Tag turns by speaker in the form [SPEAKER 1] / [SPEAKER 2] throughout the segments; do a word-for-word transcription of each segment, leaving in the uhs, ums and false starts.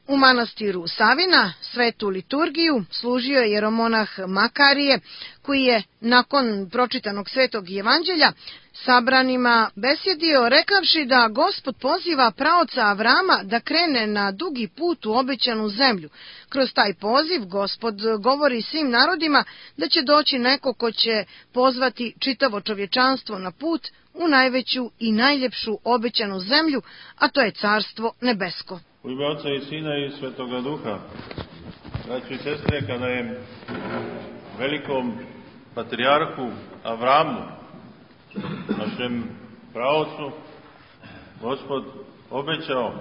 [SPEAKER 1] U manastiru Savina svetu liturgiju služio je jeromonah Makarije, koji je nakon pročitanog svetog evanđelja sabranima besjedio rekavši da Gospod poziva praoca Avrama da krene na dugi put u obećanu zemlju. Kroz taj poziv Gospod govori svim narodima da će doći neko ko će pozvati čitavo čovječanstvo na put u najveću i najljepšu obećanu zemlju, a to je Carstvo nebesko.
[SPEAKER 2] U ime Oca i Sina i Svetoga Duha, braći i sestre, kada je velikom patrijarhu Avramu, našem praocu, Gospod obećao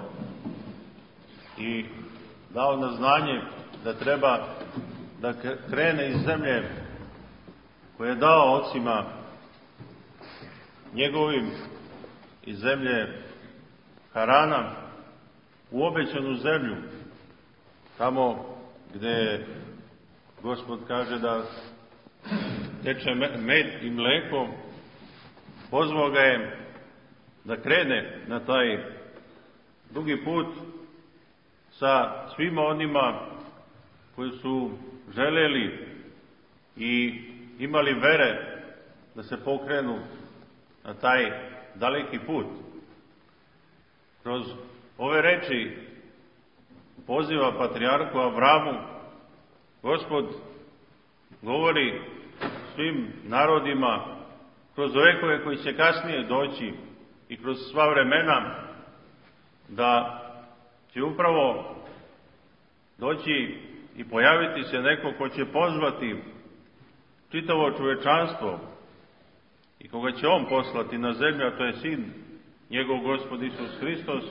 [SPEAKER 2] i dao na znanje da treba da krene iz zemlje koje je dao ocima njegovim, iz zemlje Harana, u obećanu zemlju, tamo gde Gospod kaže da teče med i mleko, pozvao ga je da krene na taj dugi put sa svima onima koji su želeli i imali vere da se pokrenu na taj daleki put. Kroz ove reči poziva patrijarhu Avramu, Gospod govori svim narodima, kroz vekove koji će kasnije doći i kroz sva vremena, da će upravo doći i pojaviti se neko ko će pozvati čitavo čovečanstvo i koga će on poslati na zemlju, a to je Sin njegov Gospod Isus Hristos,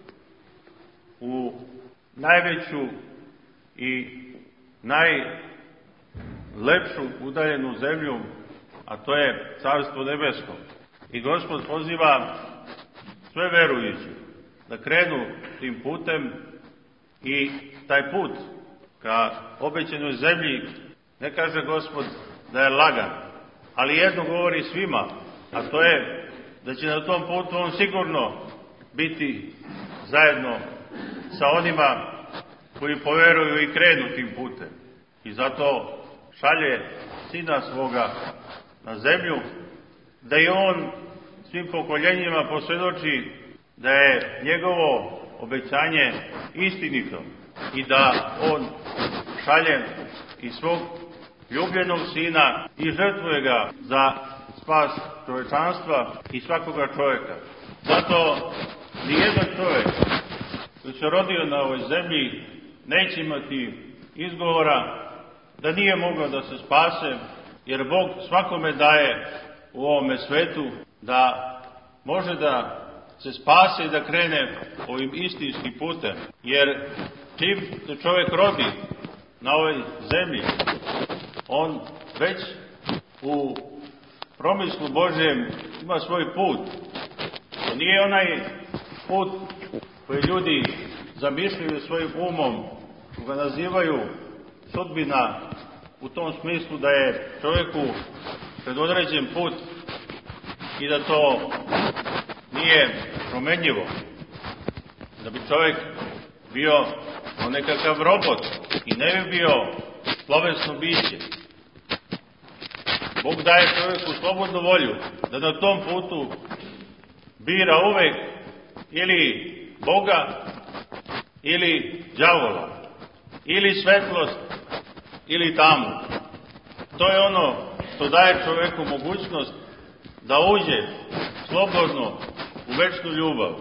[SPEAKER 2] u najveću i najlepšu udaljenu zemlju, a to je Carstvo nebesko. I Gospod poziva sve verujući da krenu tim putem i taj put ka obećanoj zemlji, ne kaže Gospod da je lagan, ali jedno govori svima, a to je da će na tom putu on sigurno biti zajedno sa onima koji poveruju i krenu tim putem. I zato šalje Sina svoga na zemlju, da i on svim pokoljenjima posvjedoči da je njegovo obećanje istinito i da on šalje i svog ljubljenog Sina i žrtvuje ga za spas čovečanstva i svakoga čovjeka. Zato nijedan čovjek koji se rodio na ovoj zemlji neće imati izgovora da nije mogao da se spase, jer Bog svakome daje u ovome svetu da može da se spase i da krene ovim istinskim putem. Jer čim se čovjek rodi na ovoj zemlji, on već u promislu Božjem ima svoj put. To nije onaj put koji ljudi zamišljaju svojim umom, koga nazivaju sudbina, u tom smislu da je čovjeku predodređen put i da to nije promenljivo. Da bi čovjek bio nekakav robot i ne bi bio slovesno biće. Bog daje čovjeku slobodnu volju da na tom putu bira uvek ili Boga ili đavola, ili svetlost ili tamu. To je ono što daje čovjeku mogućnost da uđe slobodno u večnu ljubav.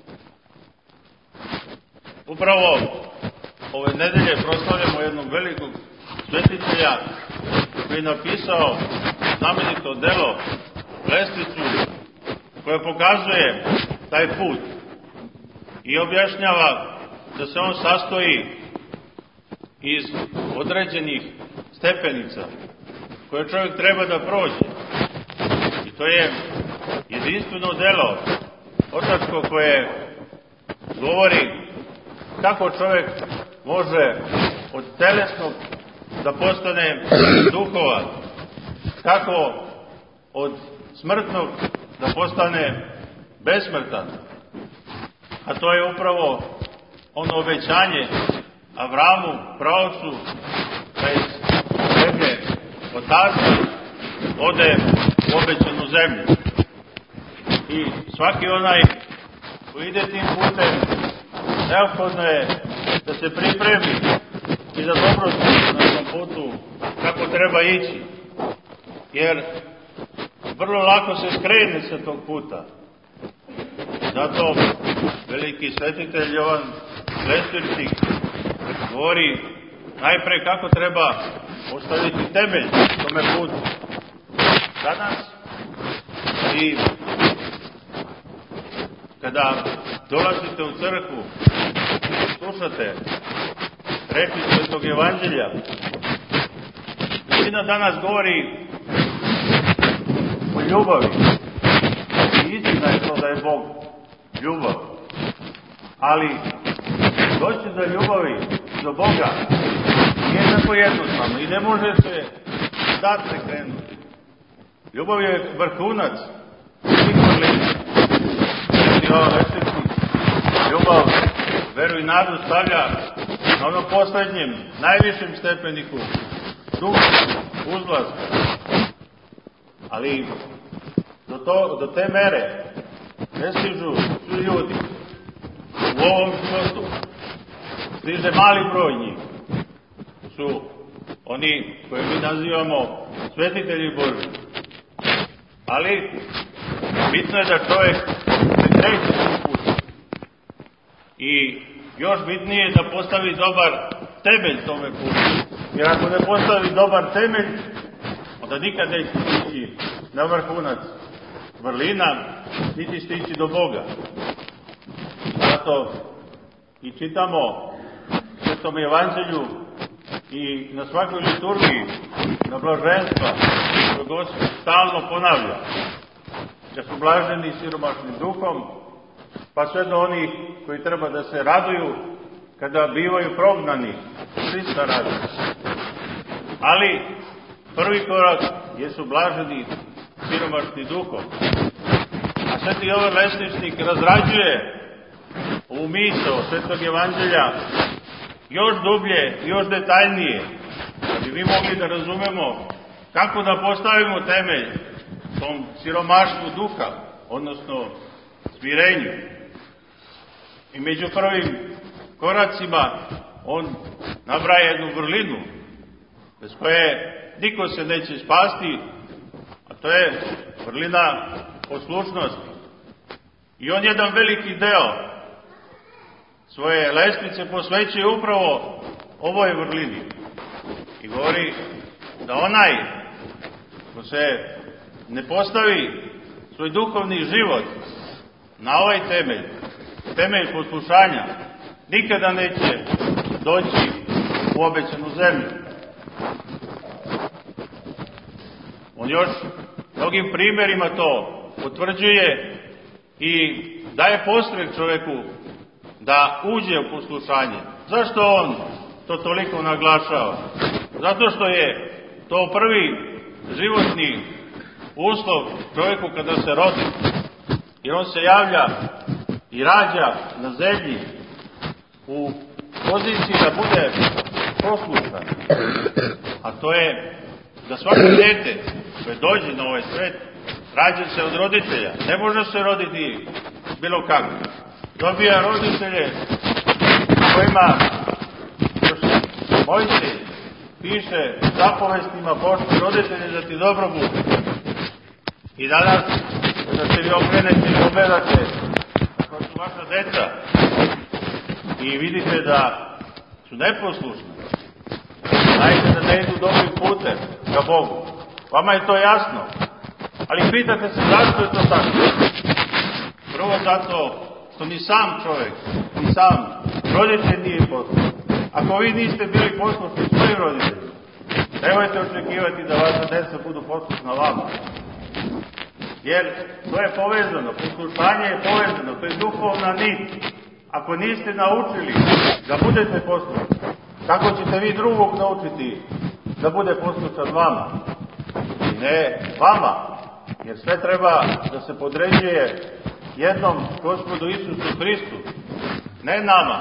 [SPEAKER 2] Upravo ove nedelje proslavljamo jednog velikog svetitelja koji je napisao znamenito delo Lestvicu, koja pokazuje taj put i objašnjava da se on sastoji iz određenih stepenica koje čovjek treba da prođe. I to je jedinstveno delo otačko koje govori kako čovjek može od telesnog da postane duhovan, kako od smrtnog da postane besmrtan. A to je upravo ono obećanje Avramu, praocu, da iz zemlje otaca ode u obećanu zemlju. I svaki onaj koji ide tim putem, neophodno je da se pripremi i da dobro sluša na tom putu kako treba ići. Jer vrlo lako se skrene sa tog puta. Zato veliki svetitelj Jovan Lestirčnik govori najpre kako treba postaviti temelj tome putu. Danas i kada dolazite u crkvu, slušate reči Svetog Evanđelja, većina danas govori o ljubavi. I istina je to da je Bog ljubav. Ali doći do ljubavi, do Boga, nije tako jednostavno i ne može se odatle krenuti. Ljubav je vrhunac svih vrlina. Ljubav, veru i nadu stavlja na onom posljednjem, najvišem stepeniku, duh, uzlaz. Ali do, to, do te mere ne stižu svi ljudi. U ovom životu stiže mali broj njih. Su oni koje mi nazivamo svetitelji Božji. Ali bitno je da čovjek se kreće tim putem. I još bitnije je da postavi dobar temelj tome putu. Jer ako ne postavi dobar temelj, onda nikad neće stići na vrhunac vrlina, niti stići do Boga. Zato i čitamo u Svetom Evanđelju i na svakoj liturgiji, na blaženstva, koje Gospod stalno ponavlja, da su blaženi siromašnim duhom, pa sve do onih koji treba da se raduju kada bivaju prognani, Hrista radi. Ali prvi korak jesu blaženi siromašni duhom. A Sveti Jovan Lestirčnik razrađuje ovu misao Svetog Evanđelja još dublje, još detaljnije, da bi mi mogli da razumemo kako da postavimo temelj tom siromaštvu duha, odnosno smirenju. I među prvim koracima on nabraja jednu vrlinu, bez koje niko se neće spasti, a to je vrlina poslušnosti. I on jedan veliki deo svoje lestvice posvećuje upravo ovoj vrlini. I govori da onaj ko se ne postavi svoj duhovni život na ovaj temelj, temelj poslušanja, nikada neće doći u obećanu zemlju. On još mnogim primjerima to potvrđuje i daje podstrek čovjeku da uđe u poslušanje. Zašto on to toliko naglašava? Zato što je to prvi životni uslov čovjeku kada se rodi. Jer on se javlja i rađa na zemlji u poziciji da bude poslušan. A to je da svako dete koje dođe na ovaj svet rađa se od roditelja. Ne može se roditi bilo kako. Dobija roditelje kojima još Mojsije piše zapovestima Božjim roditelje da ti dobro bude. I danas kada se vi okrenete i pogledate kako su vaša deca i vidite da su neposlušni, znajte da ne idu dobrim putem ka Bogu. Vama je to jasno. Ali pitate se zašto je to tako. Prvo zato što ni sam čovjek, ni sam roditelj nije poslušan. Ako vi niste bili poslušni svojim roditeljima, nemojte očekivati da vaša deca budu poslušna vama. Jer to je povezano, poslušanje je povezano, to je duhovna nit. Ako niste naučili da budete poslušni, kako ćete vi drugog naučiti da bude poslušan vama? I ne vama, jer sve treba da se podređuje jednom Gospodu Isusu Hristu, ne nama,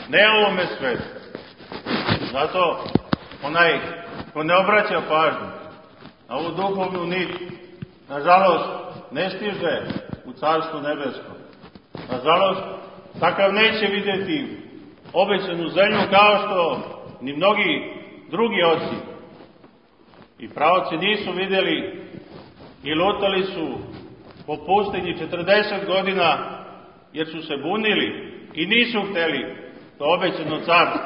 [SPEAKER 2] ne ovome svetu. Zato onaj ko ne obraća pažnju na ovu duhovnu nit, nažalost, ne stiže u Carstvo nebesko. Nažalost, takav neće vidjeti obećanu zemlju kao što ni mnogi drugi oci i praoci nisu vidjeli i lutali su po pustinji četrdeset godina jer su se bunili i nisu htjeli to obećano carstvo.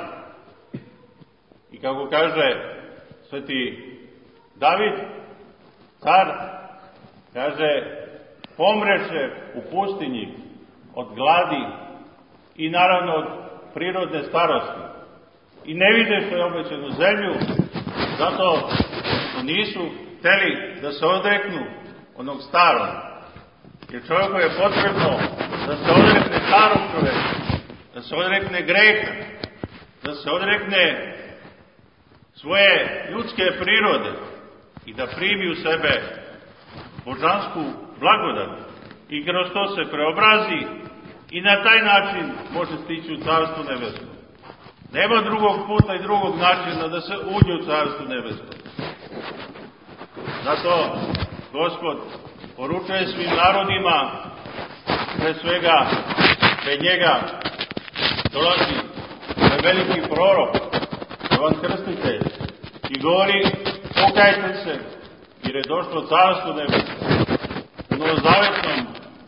[SPEAKER 2] I kako kaže sveti David, car, kaže, pomreše u pustinji od gladi i naravno od prirodne starosti. I ne vide što je obećanu zemlju, zato što nisu htjeli da se odreknu onog starog. Jer čovjeku je potrebno da se odrekne starog čovjeka, da se odrekne greha, da se odrekne svoje ljudske prirode i da primi u sebe božansku blagodat i kroz to se preobrazi i na taj način može stići u Carstvo nebesko. Nema drugog puta i drugog načina da se uđe u Carstvo nebesko. Zato Gospod poručuje svim narodima, pre svega pred njega dolazi ovaj veliki prorok, Jovan Krstitelj, i govori, pokajte se, jer je došlo Carstvo nebesko. U novozavetnom,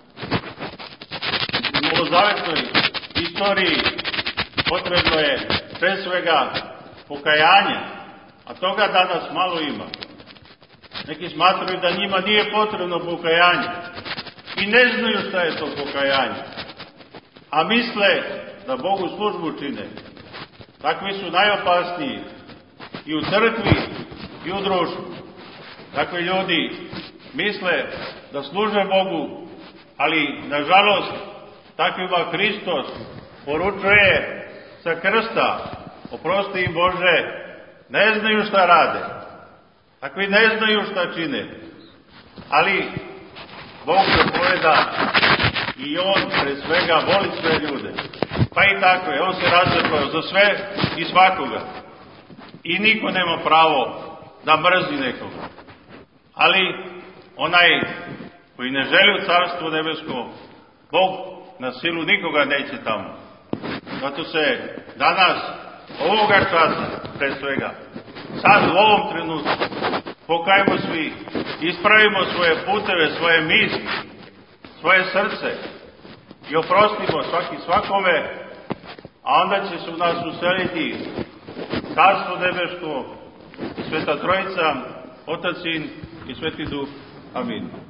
[SPEAKER 2] u novozavetnoj istoriji potrebno je pre svega pokajanje, a toga danas malo ima. Neki smatraju da njima nije potrebno pokajanje i ne znaju šta je to pokajanje, a misle da Bogu službu čine. Takvi su najopasniji i u crkvi i u društvu. Takvi ljudi misle da služe Bogu, ali nažalost takvima Hristos poručuje sa krsta, oprosti im Bože, ne znaju šta rade. Takvi ne znaju šta čine. Ali Bog zapoveda i On pre svega voli sve ljude. Pa i tako je, On se razlikovao za sve i svakoga. I niko nema pravo da mrzi nekoga. Ali onaj koji ne želi u Carstvo nebesko, Bog na silu nikoga neće tamo. Zato se danas, ovoga časa, pre svega, sad u ovom trenutku, pokajmo svi, ispravimo svoje puteve, svoje misli, svoje srce i oprostimo svaki svakome, a onda će se u nas useliti Carstvo nebesko, Sveta Trojica, Otac, Sin i Sveti Duh. Amin.